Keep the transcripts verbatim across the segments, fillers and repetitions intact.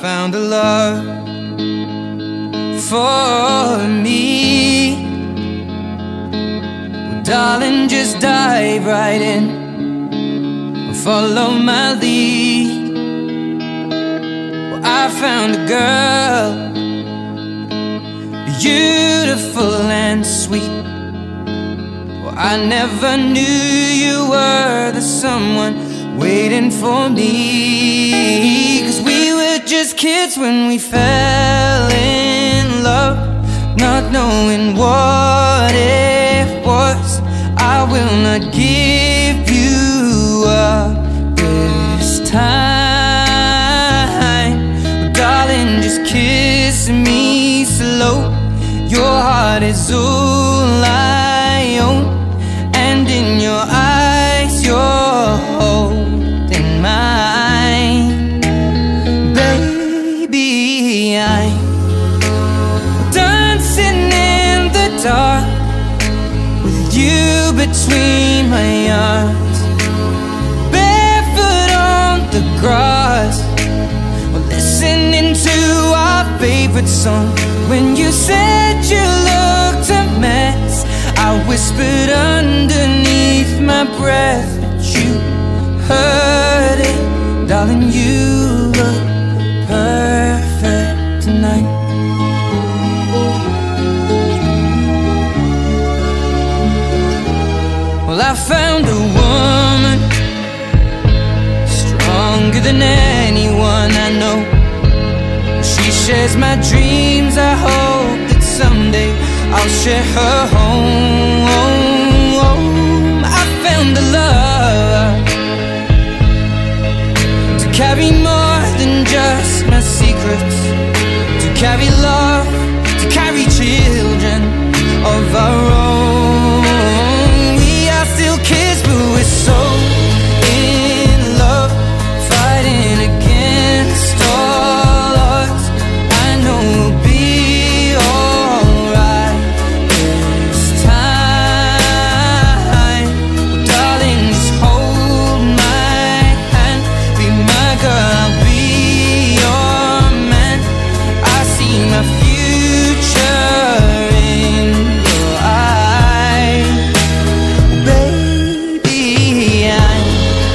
found a love for me. Well, darling, just dive right in and follow my lead. Well, I found a girl, beautiful and sweet. Well, I never knew you were the someone waiting for me. 'Cause we were just kids when we fell in love, not knowing what it was. I will not give you up this time. Darling, just kiss me slow. Your heart is all I own, and in your eyes you're holding mine. Baby, I'm dancing in the dark with you between my arms, barefoot on the grass, listening to our favorite song. When you said you looked a mess, I whispered underneath my breath, but you heard it. Darling, you look perfect tonight. Well, I found a woman stronger than anyone I know. She shares my dreams. I hope that someday I'll share her home. I found a love to carry more than just my secrets, to carry love, to carry children of our own. We are still kids, but we're so in love, fighting against all odds. I know we'll be alright this time. Darling, just hold my hand, be my girl, I'll be your man. I see my future in your eyes. Baby, I'm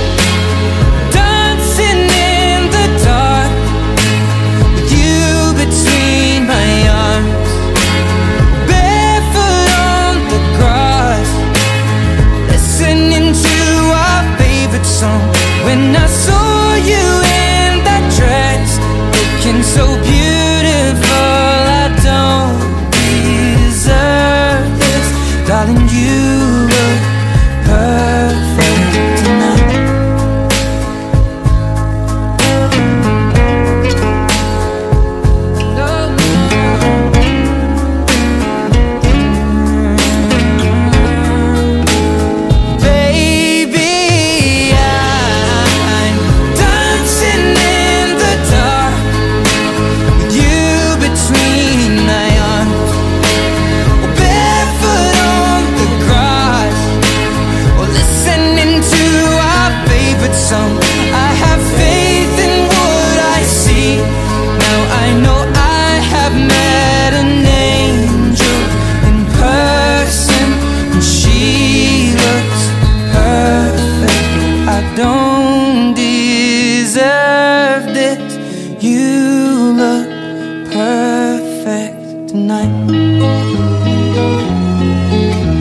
dancing in the dark with you between my arms, barefoot on the grass, listening to our favorite song. When I saw you in that dress, looking so beautiful, I don't deserve this. Darling, you look perfect tonight. Baby, I'm dancing in the dark with you between my arms, barefoot on the grass, or listening to our favorite song. I have faith in what I see. Now I know I have met an angel in person, and she looks perfect. I don't deserve this. You look perfect tonight.